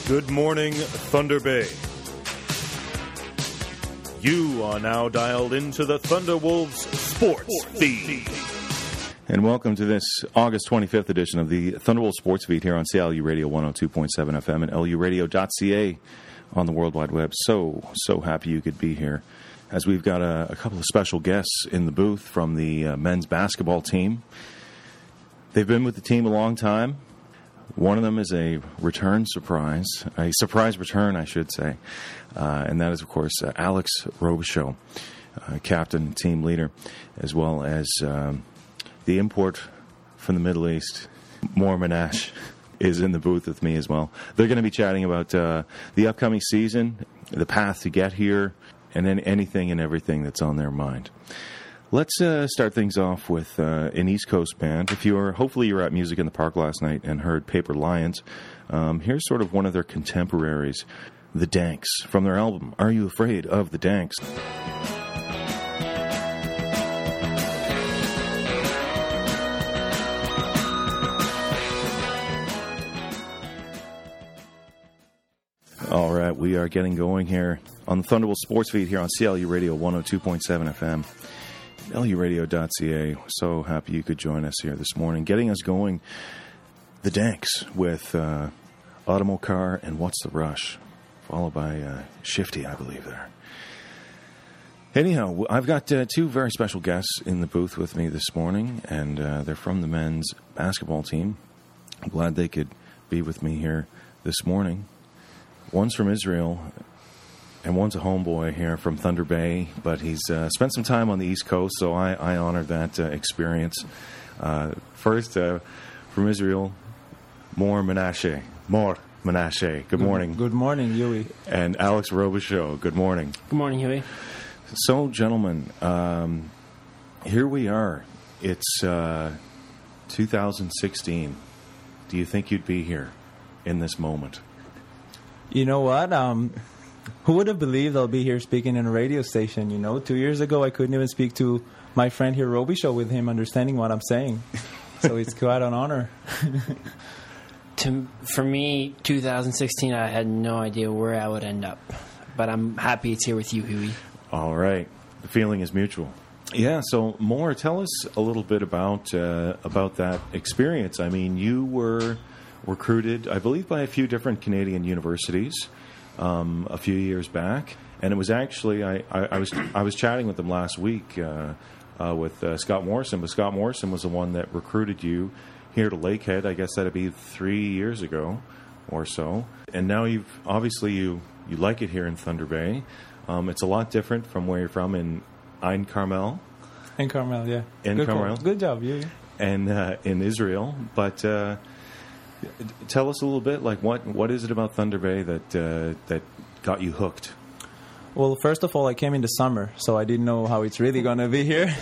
Good morning, Thunder Bay. You are now dialed into the Thunderwolves Sports Feed. And welcome to this August 25th edition of the Thunderwolves Sports Feed here on CLU Radio 102.7 FM and luradio.ca on the World Wide Web. So happy you could be here, as we've got a couple of special guests in the booth from the men's basketball team. They've been with the team a long time. One of them is a surprise return, I should say. And that is, of course, Alex Robichaud, captain, team leader, as well as the import from the Middle East, Mor Menashe, is in the booth with me as well. They're going to be chatting about the upcoming season, the path to get here, and then anything and everything that's on their mind. Let's start things off with an East Coast band. Hopefully you were at Music in the Park last night and heard Paper Lions. Here's sort of one of their contemporaries, The Danks, from their album, Are You Afraid of the Danks? All right, we are getting going here on the Thunderbolt Sports Feed here on CLU Radio 102.7 FM. luradio.ca. So happy you could join us here this morning. Getting us going, The Danks with Automokar and What's the Rush, followed by Shifty, I believe, there. Anyhow, I've got two very special guests in the booth with me this morning, and they're from the men's basketball team. I'm glad they could be with me here this morning. One's from Israel, and one's a homeboy here from Thunder Bay, but he's spent some time on the East Coast, so I honor that experience. First, from Israel, Mor Menashe. Good morning. Good morning, Huey. And Alex Robichaud. Good morning. Good morning, Huey. So, gentlemen, here we are. It's 2016. Do you think you'd be here in this moment? You know what? Who would have believed I'll be here speaking in a radio station? 2 years ago I couldn't even speak to my friend here, Robichaud, with him understanding what I'm saying. So it's quite an honor. For me, 2016, I had no idea where I would end up. But I'm happy it's here with you, Huey. All right. The feeling is mutual. Yeah, so Mor, tell us a little bit about that experience. I mean, you were recruited, I believe, by a few different Canadian universities a few years back, and it was actually I was chatting with them last week with Scott Morrison, but Scott Morrison was the one that recruited you here to Lakehead. I guess that'd be 3 years ago or so, and now you like it here in Thunder Bay. It's a lot different from where you're from in Ein Carmel. In Carmel, yeah. In Carmel. Good job, yeah. And in Israel, but. Tell us a little bit, like what is it about Thunder Bay that got you hooked? Well, first of all, I came in the summer, so I didn't know how it's really going to be here.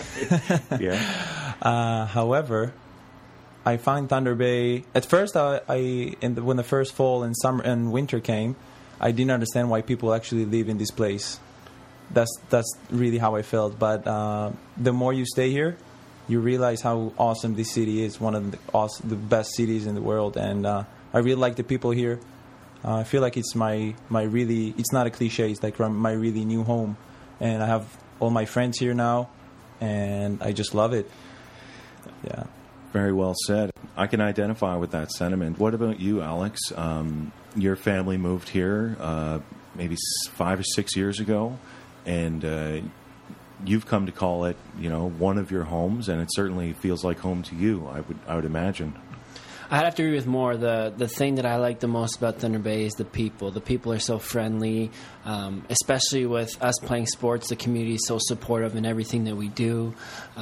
Yeah. However, I find Thunder Bay. At first, when the first fall and summer and winter came, I didn't understand why people actually live in this place. That's really how I felt. But the more you stay here, you realize how awesome this city is, one of the best cities in the world, and I really like the people here. I feel like it's my really, it's not a cliche, it's like my really new home, and I have all my friends here now, and I just love it. Yeah. Very well said. I can identify with that sentiment. What about you, Alex? Your family moved here maybe 5 or 6 years ago, and you've come to call it, one of your homes, and it certainly feels like home to you, I would imagine. I'd have to agree with Mor. The thing that I like the most about Thunder Bay is the people. The people are so friendly, especially with us playing sports. The community is so supportive in everything that we do.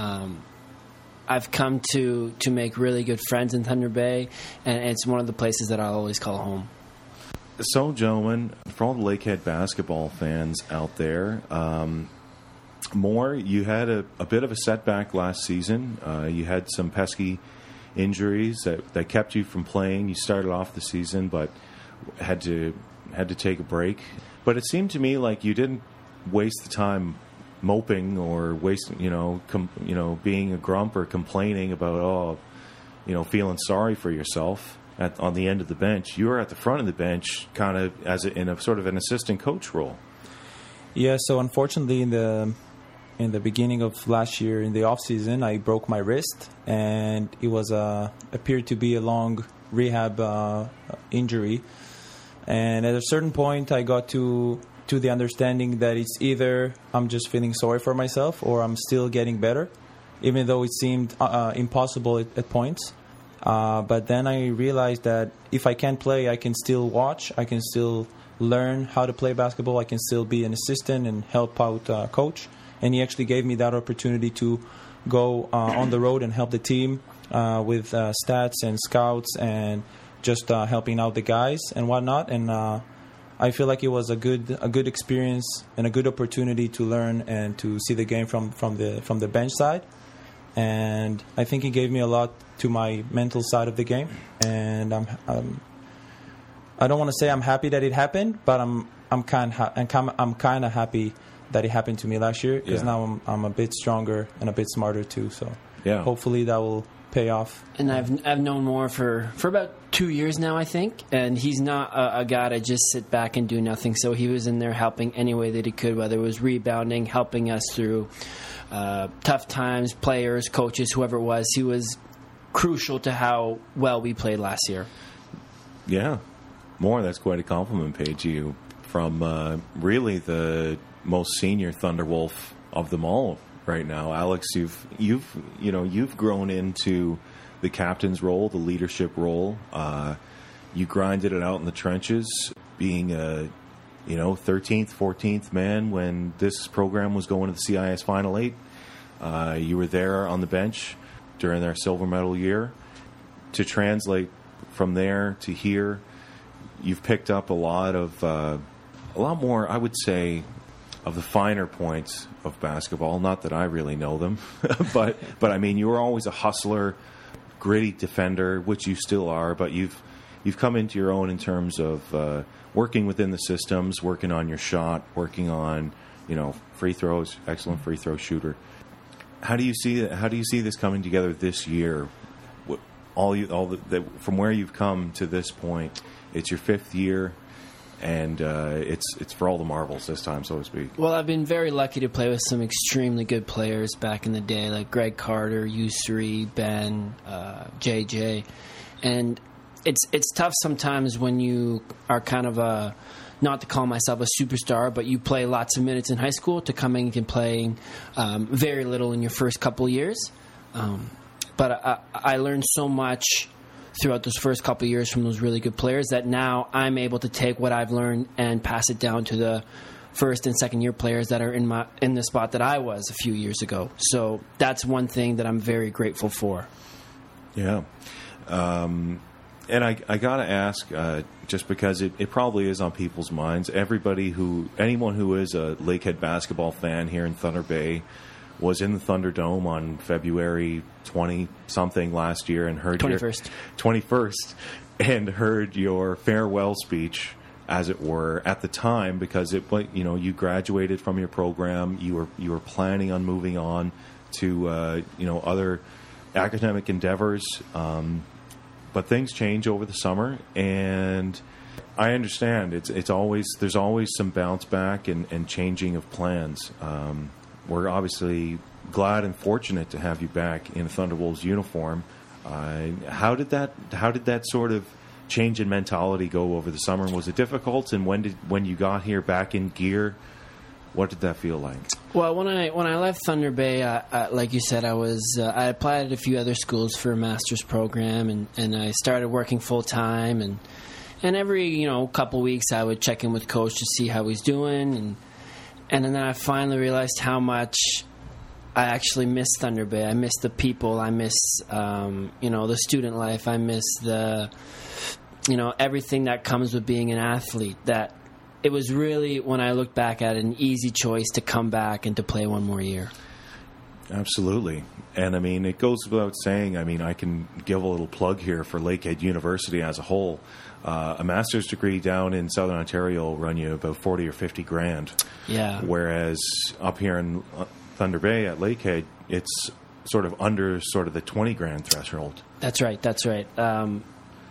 I've come to make really good friends in Thunder Bay, and it's one of the places that I'll always call home. So, gentlemen, for all the Lakehead basketball fans out there, Mor, you had a bit of a setback last season. You had some pesky injuries that kept you from playing. You started off the season, but had to take a break. But it seemed to me like you didn't waste the time moping or being a grump or complaining about feeling sorry for yourself. on the end of the bench. You were at the front of the bench, kind of in a sort of an assistant coach role. Yeah. So unfortunately, in the beginning of last year, in the off season, I broke my wrist, and it was appeared to be a long rehab injury. And at a certain point, I got to the understanding that it's either I'm just feeling sorry for myself or I'm still getting better, even though it seemed impossible at points. But then I realized that if I can't play, I can still watch, I can still learn how to play basketball, I can still be an assistant and help out coach. And he actually gave me that opportunity to go on the road and help the team with stats and scouts and just helping out the guys and whatnot. And I feel like it was a good experience and a good opportunity to learn and to see the game from the bench side. And I think it gave me a lot to my mental side of the game. And I don't want to say I'm happy that it happened, but I'm kind of happy that it happened to me last year, because now I'm a bit stronger and a bit smarter too. So hopefully that will pay off. And I've known Moore for about 2 years now, I think, and he's not a guy to just sit back and do nothing. So he was in there helping any way that he could, whether it was rebounding, helping us through tough times, players, coaches, whoever it was. He was crucial to how well we played last year. Yeah, Moore, that's quite a compliment paid to you from really the most senior Thunderwolf of them all right now. Alex, you've grown into the captain's role, the leadership role. You grinded it out in the trenches, being a 13th, 14th man when this program was going to the CIS Final 8. You were there on the bench during their silver medal year. To translate from there to here, you've picked up a lot more, I would say, of the finer points of basketball. Not that I really know them, but I mean, you were always a hustler, gritty defender, which you still are. But you've come into your own in terms of working within the systems, working on your shot, working on free throws. Excellent free throw shooter. How do you see this coming together this year? From where you've come to this point, it's your 5th year. And it's for all the marbles this time, so to speak. Well, I've been very lucky to play with some extremely good players back in the day, like Greg Carter, Usuri, Ben, JJ. And it's tough sometimes when you are kind of not to call myself a superstar, but you play lots of minutes in high school, to come in and playing very little in your first couple of years. But I learned so much throughout those first couple of years from those really good players that now I'm able to take what I've learned and pass it down to the first and second year players that are in the spot that I was a few years ago. So that's one thing that I'm very grateful for. Yeah. And I got to ask, just because it probably is on people's minds, anyone who is a Lakehead basketball fan here in Thunder Bay was in the Thunderdome on February 20-something last year and heard 21st and heard your farewell speech, as it were, at the time, because you graduated from your program, you were planning on moving on to other academic endeavors, but things change over the summer, and I understand there's always some bounce back and changing of plans. We're obviously glad and fortunate to have you back in a Thunderwolves uniform. How did that sort of change in mentality go over the summer? Was it difficult? And when you got here back in gear, what did that feel like? Well, when I left Thunder Bay, like you said, I applied at a few other schools for a master's program, and I started working full time, and every couple weeks I would check in with Coach to see how he's doing, and then I finally realized how much I actually miss Thunder Bay. I miss the people. I miss, the student life. I miss everything that comes with being an athlete. That it was really, when I look back at it, an easy choice to come back and to play one more year. Absolutely. And, I mean, it goes without saying, I can give a little plug here for Lakehead University as a whole. A master's degree down in Southern Ontario will run you about 40 or 50 grand. Yeah. Whereas up here in Thunder Bay at Lakehead, it's sort of under the 20 grand threshold. That's right.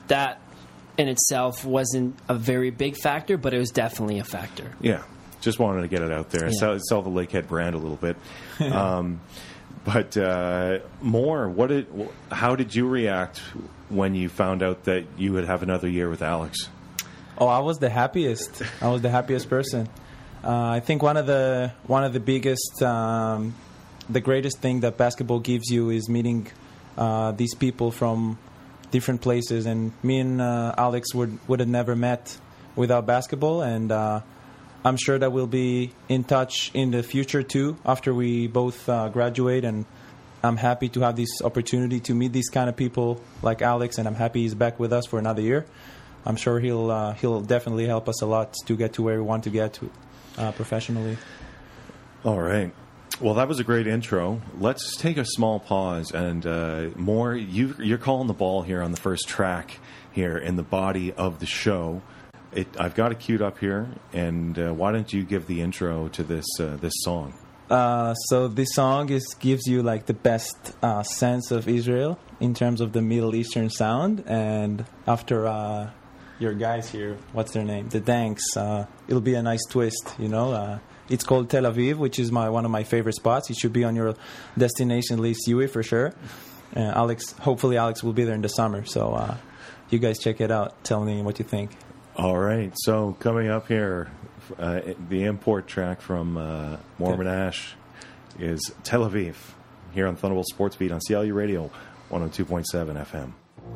that in itself wasn't a very big factor, but it was definitely a factor. Yeah, just wanted to get it out there. Yeah. Sell the Lakehead brand a little bit. But more, how did you react when you found out that you would have another year with Alex? Oh, I was the happiest. I was the happiest person. I think one of the biggest, the greatest thing that basketball gives you is meeting these people from different places. And me and Alex would have never met without basketball. And I'm sure that we'll be in touch in the future too, after we both graduate. And I'm happy to have this opportunity to meet these kind of people like Alex, and I'm happy he's back with us for another year. I'm sure he'll definitely help us a lot to get to where we want to get to professionally. All right. Well, that was a great intro. Let's take a small pause and more. You're calling the ball here on the first track here in the body of the show. I've got it queued up here, and why don't you give the intro to this song? So this song gives you like the best sense of Israel in terms of the Middle Eastern sound. And after your guys here, what's their name? The Danks. It'll be a nice twist, you know. It's called Tel Aviv, which is one of my favorite spots. It should be on your destination list, Yui, for sure. Hopefully Alex will be there in the summer. So you guys check it out. Tell me what you think. All right. So coming up here, the import track from Mormon Ash is Tel Aviv here on Thunderbolt Sports Beat on CLU Radio 102.7 FM.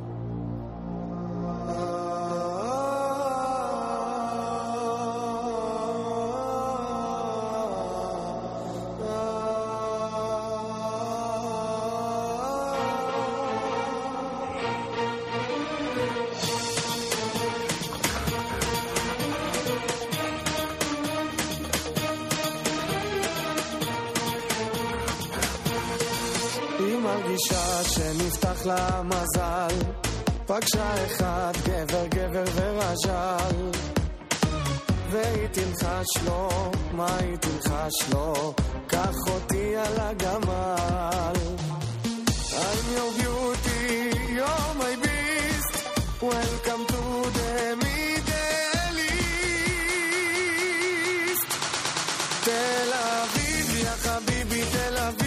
היא מרגישה שנפתח לה מזל, פגשה אחד גבר ורז'ל, והיא תלחש לו, מה היא תלחש לו, קח אותי על הגמל. I'm your beauty, you're my beast, welcome to the Middle East. תל אביב, יא חביבי, תל אביב.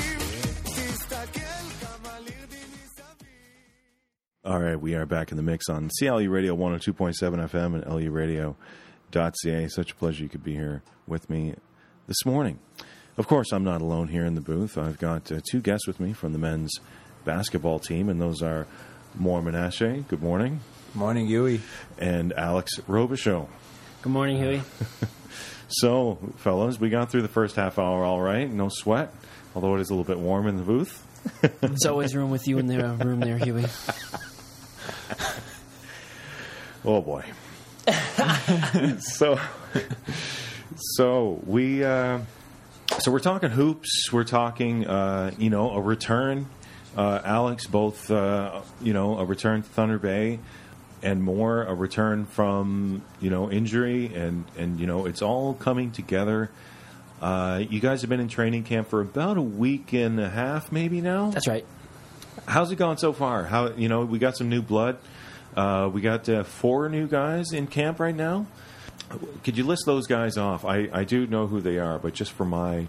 All right, we are back in the mix on CLU Radio 102.7 FM and luradio.ca. Such a pleasure you could be here with me this morning. Of course, I'm not alone here in the booth. I've got two guests with me from the men's basketball team, and those are Mor Menashe. Good morning. Morning, Yui. And Alex Robichaux. Good morning, Huey. So, fellas, we got through the first half hour all right. No sweat, although it is a little bit warm in the booth. There's always room with you in the room there, Huey. Oh boy. So we're talking hoops. We're talking a return. Alex, both a return to Thunder Bay, and more a return from injury, and it's all coming together. You guys have been in training camp for about a week and a half, maybe now. That's right. How's it gone so far? We got some new blood. We got 4 new guys in camp right now. Could you list those guys off? I do know who they are, but just for our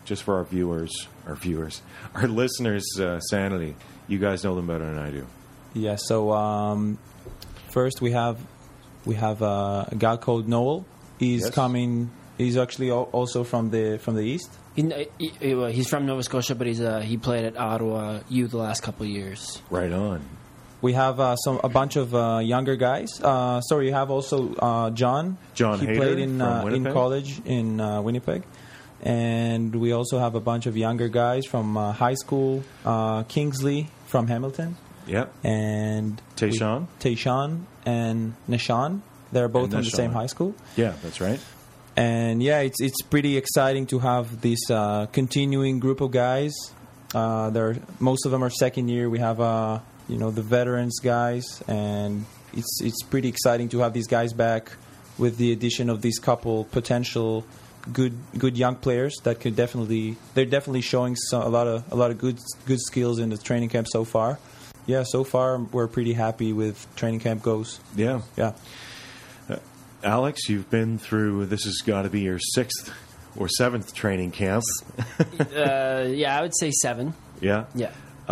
listeners' sanity, you guys know them better than I do. Yeah. So first we have a guy called Noel. He's coming. He's actually also from the east. He's from Nova Scotia, but he played at Ottawa U the last couple of years. Right on. We have a bunch of younger guys. You have also John. John he Hader played in college in Winnipeg, and we also have a bunch of younger guys from high school. Kingsley from Hamilton. Yep. And Tayshawn and Nishan. They're both from the same high school. Yeah, that's right. And yeah, it's pretty exciting to have this continuing group of guys. Most of them are second year. We have the veterans guys, and it's pretty exciting to have these guys back with the addition of these couple potential good young players that could they're definitely showing a lot of good skills in the training camp so far. yeah, so far we're pretty happy with training camp goes. Yeah. Yeah. Alex, you've been through, this has got to be your 6th or 7th training camp. Yeah, I would say 7. Yeah. Yeah.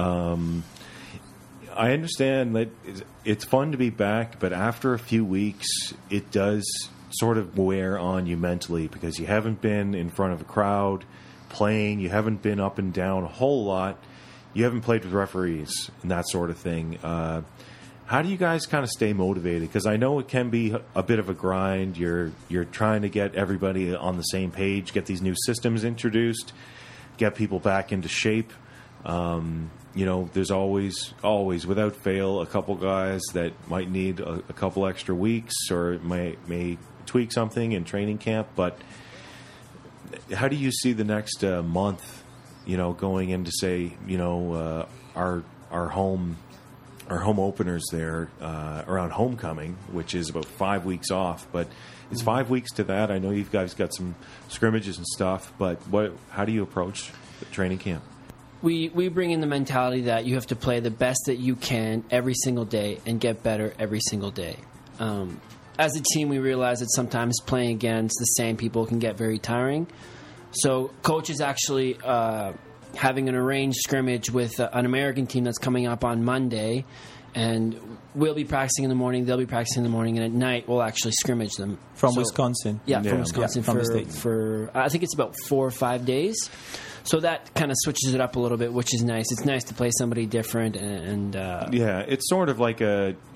I understand that it's fun to be back, but after a few weeks, it does sort of wear on you mentally because you haven't been in front of a crowd playing, you haven't been up and down a whole lot, you haven't played with referees and that sort of thing. How do you guys kind of stay motivated? Because I know it can be a bit of a grind. You're trying to get everybody on the same page, get these new systems introduced, get people back into shape. There's always, without fail, a couple guys that might need a couple extra weeks or may tweak something in training camp. But how do you see the next month, going into, say, our home openers there around homecoming, which is about 5 weeks off, but it's 5 weeks to that. I know you guys got some scrimmages and stuff, but how do you approach the training camp? We bring in the mentality that you have to play the best that you can every single day and get better every single day. As a team, we realize that sometimes playing against the same people can get very tiring. So coach is actually having an arranged scrimmage with an American team that's coming up on Monday, and we'll be practicing in the morning, they'll be practicing in the morning, and at night we'll actually scrimmage them. From Wisconsin. Yeah, from Wisconsin from the state. for I think it's about 4 or 5 days. So that kind of switches it up a little bit, which is nice. It's nice to play somebody different, and yeah, it's sort of like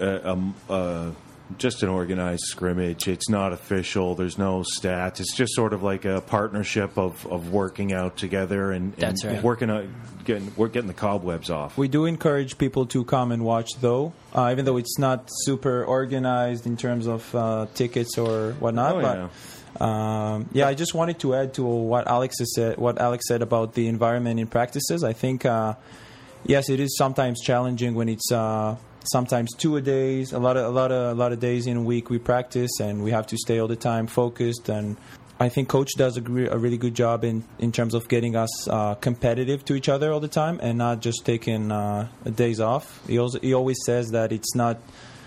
just an organized scrimmage. It's not official. There's no stats. It's just sort of like a partnership of working out together and That's right. working out, getting the cobwebs off. We do encourage people to come and watch, though, even though it's not super organized in terms of tickets or whatnot. Oh, but yeah. I just wanted to add to what Alex said about the environment in practices. I think yes, it is sometimes challenging when it's sometimes 2 a days. A lot of days in a week we practice and we have to stay all the time focused. And I think coach does a really good job in terms of getting us competitive to each other all the time and not just taking days off. He always says that it's not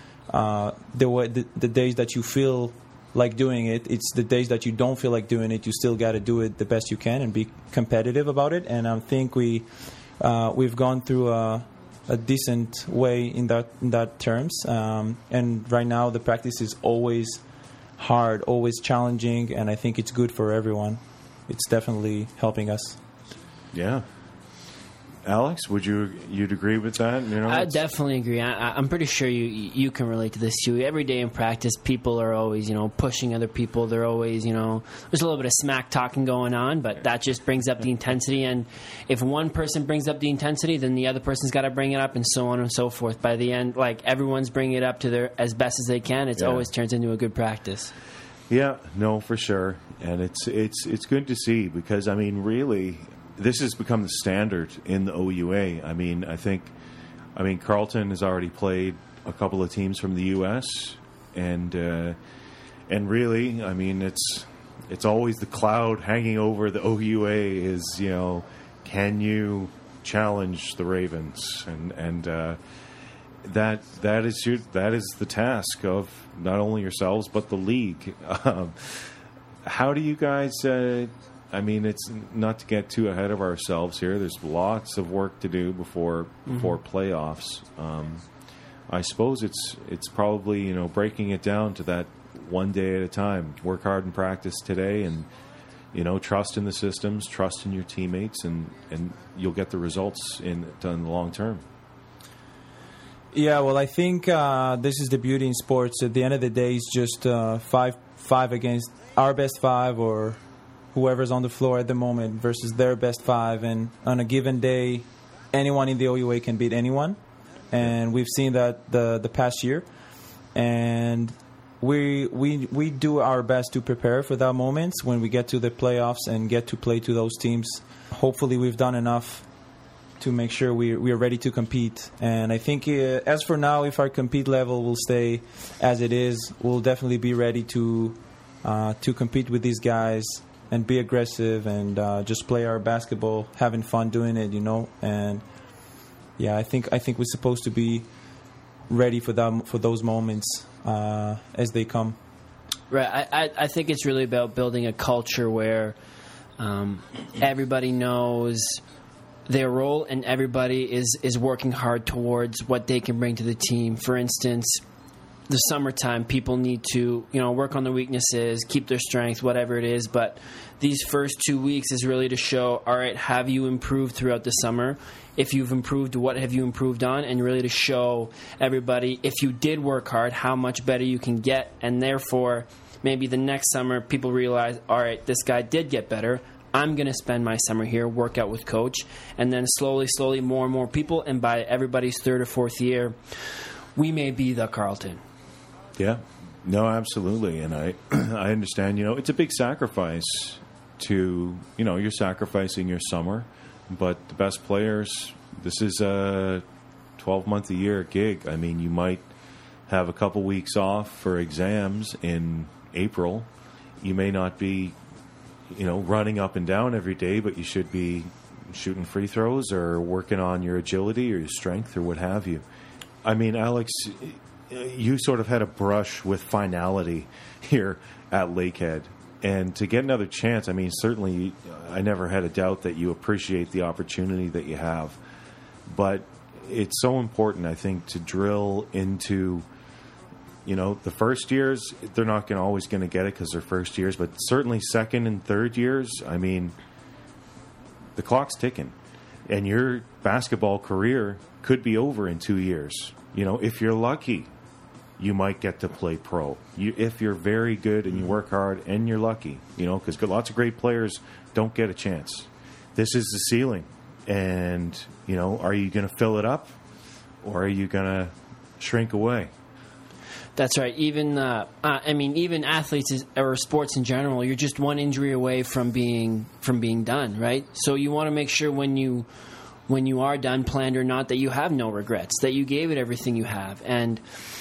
the days that you feel like doing it, it's the days that you don't feel like doing it, you still got to do it the best you can and be competitive about it. And I think we've gone through a decent way in that terms. And right now the practice is always hard, always challenging, and I think it's good for everyone. It's definitely helping us. Yeah. Alex, you'd agree with that? I definitely agree. I'm pretty sure you can relate to this too. Every day in practice, people are always pushing other people. They're always there's a little bit of smack talking going on, but that just brings up the intensity. And if one person brings up the intensity, then the other person's got to bring it up, and so on and so forth. By the end, everyone's bringing it up to their as best as they can. It always turns into a good practice. Yeah, no, for sure, and it's good to see because really. This has become the standard in the OUA. I think Carleton has already played a couple of teams from the U.S. and really, it's always the cloud hanging over the OUA is can you challenge the Ravens and that is the task of not only yourselves but the league. How do you guys? It's not to get too ahead of ourselves here. There's lots of work to do before playoffs. I suppose it's probably breaking it down to that one day at a time. Work hard in practice today, and trust in the systems, trust in your teammates, and you'll get the results in the long term. Yeah, well, I think this is the beauty in sports. At the end of the day, it's just five against our best five or whoever's on the floor at the moment versus their best five, and on a given day, anyone in the OUA can beat anyone, and we've seen that the past year, and we do our best to prepare for that moments when we get to the playoffs and get to play to those teams. Hopefully, we've done enough to make sure we are ready to compete, and I think as for now, if our compete level will stay as it is, we'll definitely be ready to compete with these guys and be aggressive and just play our basketball, having fun doing it, and yeah, I think we're supposed to be ready for those moments as they come. Right. I think it's really about building a culture where everybody knows their role and everybody is working hard towards what they can bring to the team. For instance, the summertime, people need to, work on their weaknesses, keep their strength, whatever it is. But these first 2 weeks is really to show, all right, have you improved throughout the summer? If you've improved, what have you improved on? And really to show everybody, if you did work hard, how much better you can get. And therefore, maybe the next summer, people realize, all right, this guy did get better. I'm going to spend my summer here, work out with coach. And then slowly, more and more people. And by everybody's third or fourth year, we may be the Carleton. Yeah, no, absolutely. And I understand, it's a big sacrifice to, you're sacrificing your summer, but the best players, this is a 12-month-a-year gig. I mean, you might have a couple weeks off for exams in April. You may not be, running up and down every day, but you should be shooting free throws or working on your agility or your strength or what have you. I mean, Alex, you sort of had a brush with finality here at Lakehead. And to get another chance, I mean, certainly I never had a doubt that you appreciate the opportunity that you have. But it's so important, I think, to drill into, the first years, they're not always going to get it because they're first years. But certainly second and third years, I mean, the clock's ticking. And your basketball career could be over in 2 years. If you're lucky, you might get to play pro. If you're very good and you work hard and you're lucky, because lots of great players don't get a chance. This is the ceiling. And, are you going to fill it up or are you going to shrink away? That's right. Even even athletes or sports in general, you're just one injury away from being done, right? So you want to make sure when you are done, planned or not, that you have no regrets, that you gave it everything you have. And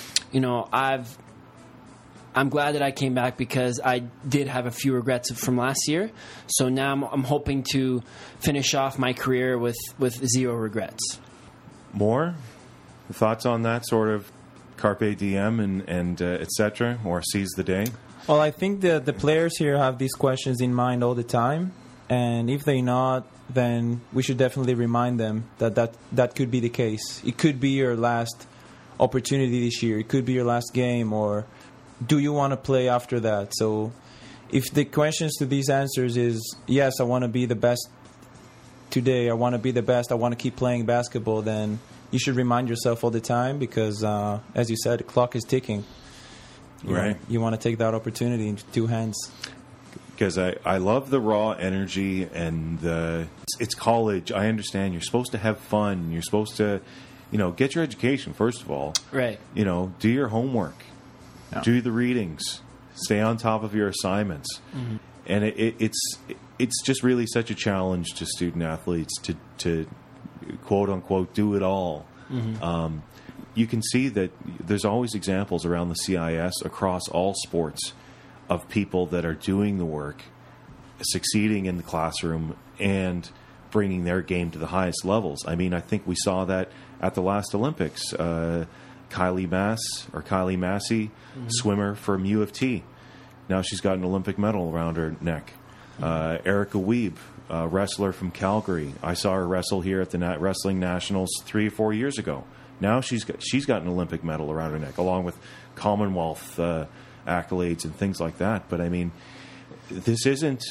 I'm glad that I came back because I did have a few regrets from last year. So now I'm hoping to finish off my career with zero regrets. More thoughts on that sort of carpe diem and et cetera, or seize the day? Well, I think the players here have these questions in mind all the time. And if they're not, then we should definitely remind them that could be the case. It could be your last opportunity this year. It could be your last game, or do you want to play after that? So if the questions to these answers is, yes, I want to be the best today, I want to be the best, I want to keep playing basketball, then you should remind yourself all the time because, as you said, the clock is ticking. Right. You want to take that opportunity in two hands. Because I love the raw energy and it's college. I understand you're supposed to have fun. You're supposed to, get your education, first of all. Right. Do your homework. Yeah. Do the readings. Stay on top of your assignments. Mm-hmm. And it's just really such a challenge to student athletes to quote unquote do it all. Mm-hmm. You can see that there's always examples around the CIS across all sports of people that are doing the work, succeeding in the classroom, and bringing their game to the highest levels. I mean, I think we saw that at the last Olympics. Kylie Massey, mm-hmm. swimmer from U of T. Now she's got an Olympic medal around her neck. Erica Wiebe, wrestler from Calgary. I saw her wrestle here at the Wrestling Nationals 3 or 4 years ago. Now she's got an Olympic medal around her neck, along with Commonwealth accolades and things like that. But I mean, this isn't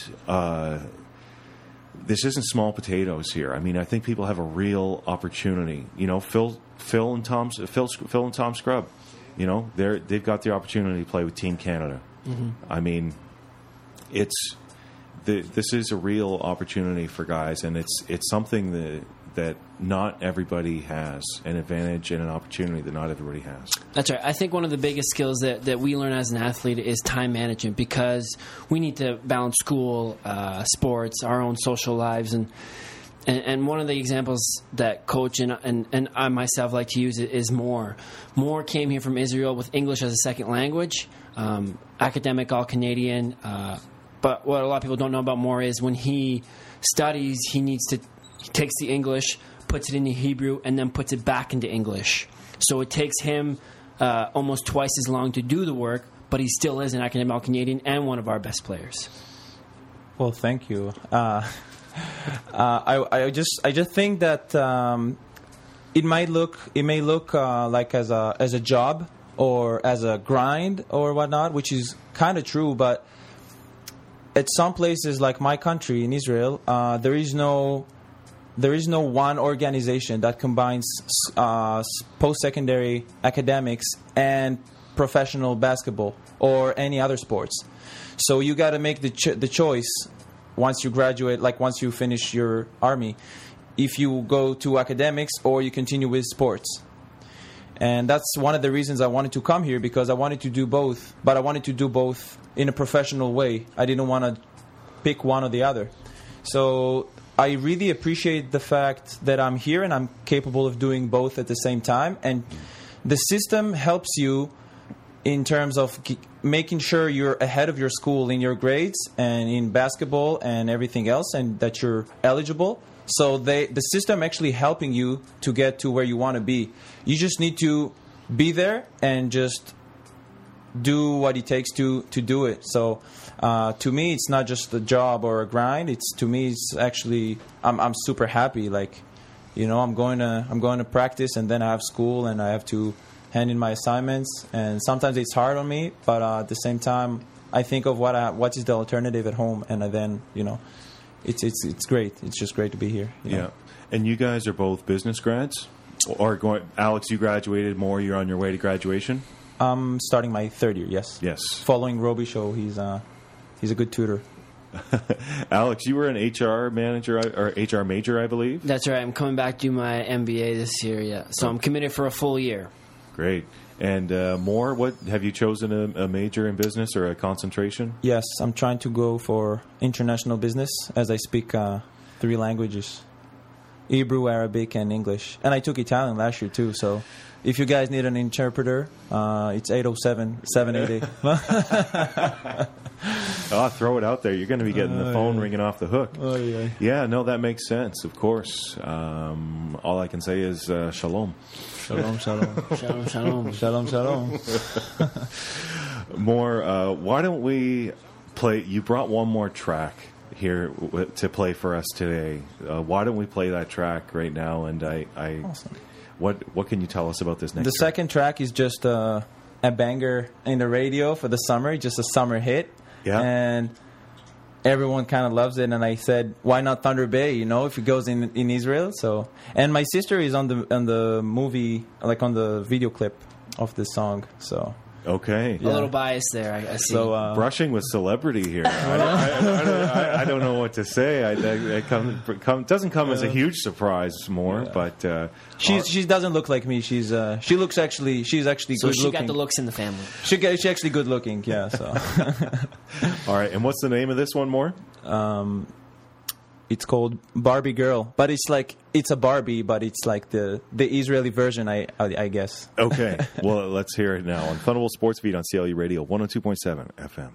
small potatoes here. I mean, I think people have a real opportunity. Phil and Tom Scrub, they've got the opportunity to play with Team Canada. Mm-hmm. I mean, this is a real opportunity for guys, and it's something that not everybody has, an advantage and an opportunity that not everybody has. That's right. I think one of the biggest skills that we learn as an athlete is time management, because we need to balance school, sports, our own social lives, and one of the examples that Coach and I myself like to use is Moore. Moore came here from Israel with English as a second language, academic All-Canadian, but what a lot of people don't know about Moore is when he studies, he takes the English, puts it into Hebrew, and then puts it back into English. So it takes him almost twice as long to do the work, but he still is an academic Canadian and one of our best players. Well, thank you. I just think that it may look like as a job or as a grind or whatnot, which is kind of true. But at some places like my country in Israel, there is no one organization that combines post-secondary academics and professional basketball or any other sports. So you got to make the choice once you graduate, like once you finish your army, if you go to academics or you continue with sports. And that's one of the reasons I wanted to come here, because I wanted to do both, but I wanted to do both in a professional way. I didn't want to pick one or the other. So I really appreciate the fact that I'm here and I'm capable of doing both at the same time. And the system helps you in terms of making sure you're ahead of your school in your grades and in basketball and everything else, and that you're eligible. So the system actually helping you to get to where you want to be. You just need to be there and just do what it takes to do it. So to me, it's not just a job or a grind. To me, it's actually I'm super happy. Like, you know, I'm going to practice, and then I have school, and I have to hand in my assignments, and sometimes it's hard on me, but at the same time, I think of what is the alternative at home, and then, you know, it's great. It's just great to be here. You know? Yeah. And you guys are both business grads? Or Alex, you graduated more, you're on your way to graduation? I'm starting my third year, yes. Yes. Following Roby Show, he's a good tutor. Alex, you were an HR manager or HR major, I believe? That's right. I'm coming back to do my MBA this year, yeah. So I'm committed for a full year. Great. And more, what have you chosen a major in business or a concentration? Yes, I'm trying to go for international business, as I speak 3 languages: Hebrew, Arabic, and English. And I took Italian last year too, so if you guys need an interpreter, it's 807-788. Oh, throw it out there. You're going to be getting the phone ringing off the hook. Oh, yeah. Yeah, no, that makes sense, of course. All I can say is shalom. Shalom, shalom. Shalom, shalom. Shalom, shalom. More, why don't we play? You brought one more track here to play for us today. Why don't we play that track right now? And Awesome. What can you tell us about this next The track? second track is just a banger in the radio for the summer, just a summer hit. Yeah. And everyone kind of loves it, and I said, why not Thunder Bay, you know, if it goes in Israel? So, and my sister is on the movie, like on the video clip of this song, so... Okay. A little bias there, I see. So, brushing with celebrity here. I don't know what to say. It doesn't come as a huge surprise, but she doesn't look like me. She's actually so good she looking. got the looks in the family. She's actually good looking. Yeah. So. all right. And what's the name of this one more? It's called Barbie Girl, but it's a Barbie, but it's like the Israeli version, I guess. Okay. Well, let's hear it now on Thunderbolt Sports Beat on CLU Radio 102.7 FM.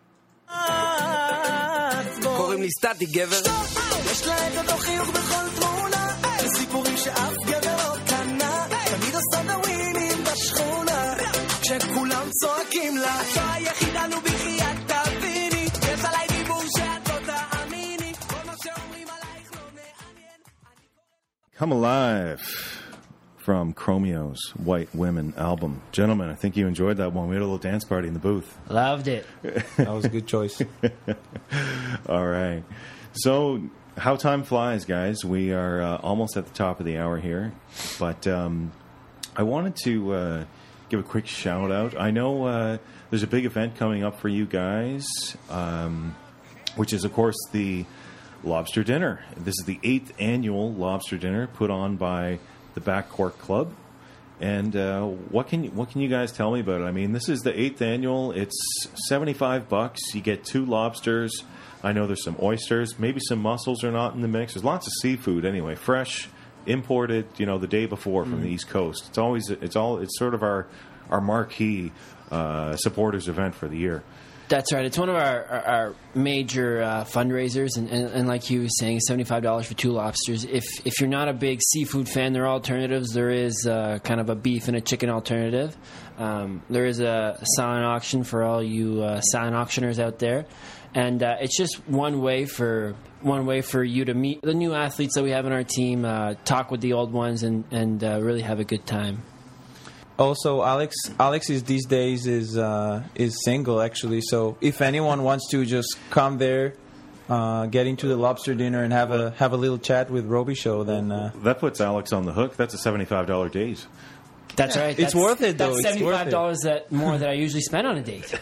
קוראים לי סטטי גבר יש לה את אותו חיוך בכל תמונה סיפורים שאף גבר לא קנה תמיד עושה דווינים בשכונה כשכולם צועקים לה היחידה לו בחיית תביני יש עליי דיבור שאת לא תאמיני כל מה שאומרים עלייך לא מעניין Come Alive from Chromeo's White Women album. Gentlemen, I think you enjoyed that one. We had a little dance party in the booth. Loved it. That was a good choice. All right. So, how time flies, guys. We are almost at the top of the hour here. But I wanted to give a quick shout out. I know there's a big event coming up for you guys, which is, of course, the Lobster Dinner. This is the 8th annual Lobster Dinner put on by the Backcourt Club. And what can you guys tell me about it? I mean, this is the 8th annual. It's $75. You get 2 lobsters. I know there's some oysters. Maybe some mussels are not in the mix. There's lots of seafood anyway, fresh, imported, the day before from the East Coast. It's sort of our marquee supporters event for the year. That's right. It's one of our major fundraisers, and like you were saying, $75 for 2 lobsters. If you're not a big seafood fan, there are alternatives. There is kind of a beef and a chicken alternative. There is a silent auction for all you silent auctioners out there, and it's just one way for you to meet the new athletes that we have in our team, talk with the old ones, and really have a good time. Also, Alex is these days is single actually. So if anyone wants to just come there, get into the lobster dinner and have a little chat with Roby Show, then that puts Alex on the hook. That's a $75 date. That's right. It's worth it, though. That's It's worth $75 more that I usually spend on a date.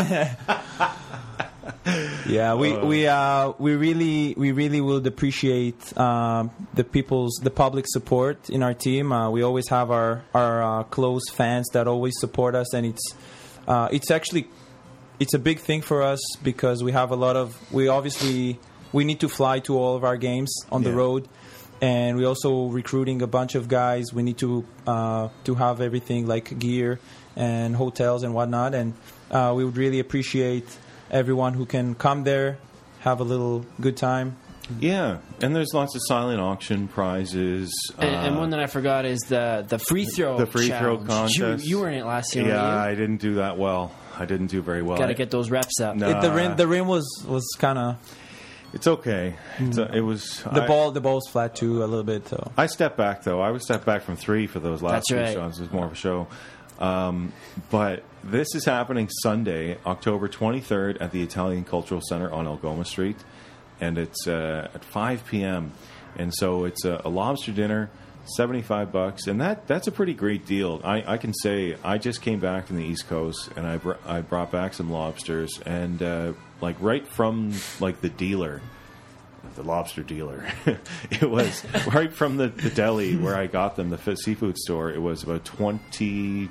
Yeah, we really would appreciate the public support in our team. We always have our close fans that always support us, and it's actually a big thing for us because we have we need to fly to all of our games on the road, and we're also recruiting a bunch of guys. We need to have everything like gear and hotels and whatnot, and we would really appreciate everyone who can come there, have a little good time. Yeah, and there's lots of silent auction prizes. And one that I forgot is the free throw. The free throw challenge. contest. You were in it last year. Yeah, weren't I didn't do that well. I didn't do very well. Got to get those reps up. No. The rim was kind of. It's okay. It was The ball's flat too a little bit. So I stepped back though. I was stepped back from 3 for those last two shots. It was more of a show. But this is happening Sunday, October 23rd at the Italian Cultural Center on Algoma Street, and it's at 5 p.m. And so it's a lobster dinner, $75, and that's a pretty great deal. I can say I just came back from the East Coast, and I brought back some lobsters, and like right from like the dealer. The lobster dealer. It was right from the deli where I got them, the seafood store. It was about $20,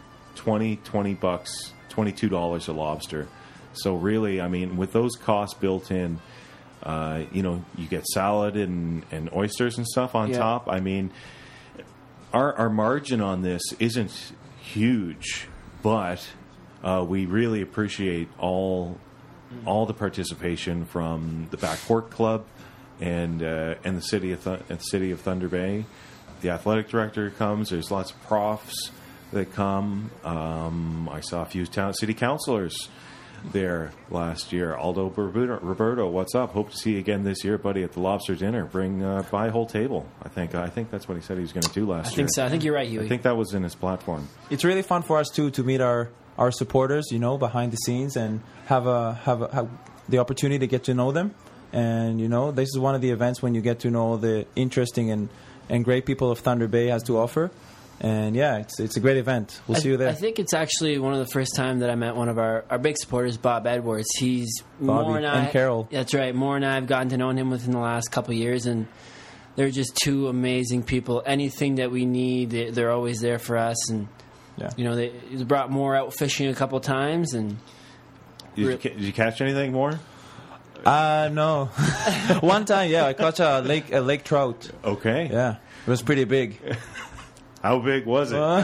$22 a lobster. So really, I mean, with those costs built in, you get salad and oysters and stuff on top. I mean, our margin on this isn't huge, but we really appreciate all the participation from the Backport Club and the city of Thunder Bay. The athletic director comes. There's lots of profs that come. I saw a few city councilors there last year. Aldo Roberto, what's up? Hope to see you again this year, buddy, at the lobster dinner. Buy a whole table. I think that's what he said he was going to do last year. I think so. I think you're right, Huey. I think that was in his platform. It's really fun for us too to meet our supporters, behind the scenes, and have the opportunity to get to know them. And this is one of the events when you get to know the interesting and great people of Thunder Bay has to offer. And yeah, it's a great event. We'll see you there. I think it's actually one of the first time that I met one of our big supporters, Bob Edwards. Bobby and Carol. That's right. Moore and I have gotten to know him within the last couple of years, and they're just two amazing people. Anything that we need, they're always there for us. And they brought Moore out fishing a couple of times. And did you catch anything more? No. One time, I caught a lake trout. Okay. Yeah, it was pretty big. How big was it? Oh,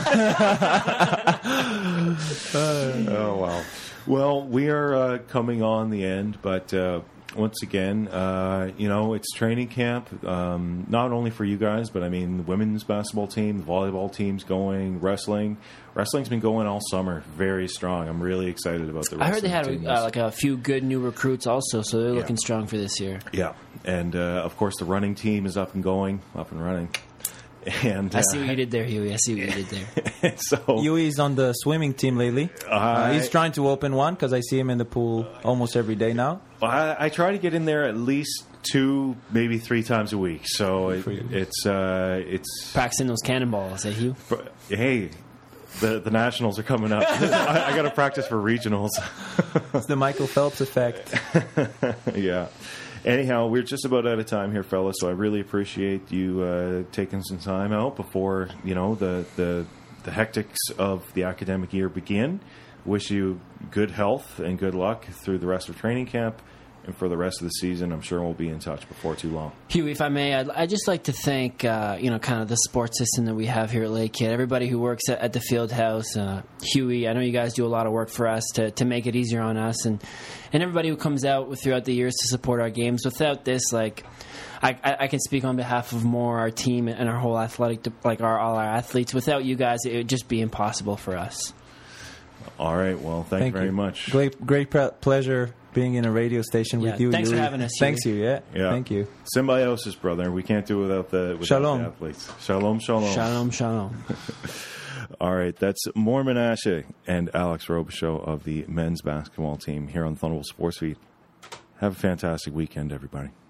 wow. Well, we are coming on the end, but once again, it's training camp, not only for you guys, but I mean, the women's basketball team, the volleyball team's going, wrestling. Wrestling's been going all summer, very strong. I'm really excited about the wrestling. I heard they had like a few good new recruits also, so they're looking strong for this year. Yeah, and of course, the running team is up and running. And I see what you did there, Huey. I see what you did there. So Huey's on the swimming team lately. He's trying to open one because I see him in the pool almost every day now. I try to get in there at least 2, maybe 3 times a week. So it's practicing those cannonballs, eh, Hugh? Hey, the nationals are coming up. I got to practice for regionals. It's the Michael Phelps effect. Yeah. Anyhow, we're just about out of time here, fellas, so I really appreciate you taking some time out before, the hectics of the academic year begin. Wish you good health and good luck through the rest of training camp, for the rest of the season. I'm sure we'll be in touch before too long. Huey, if I may, I'd just like to thank, kind of the sports system that we have here at Lakehead, everybody who works at the field house. Huey, I know you guys do a lot of work for us to make it easier on us, and everybody who comes out throughout the years to support our games. Without this, I can speak on behalf of our team and our whole athletic, all our athletes. Without you guys, it would just be impossible for us. All right. Well, thank you very much. Great pleasure being in a radio station with you. Thanks for having us. Thanks you. Yeah. Thank you. Symbiosis, brother. We can't do without the athletes. Shalom, shalom. Shalom, shalom. All right. That's Mor Menashe and Alex Robichaux of the men's basketball team here on Thunderbolt Sports Feed. Have a fantastic weekend, everybody.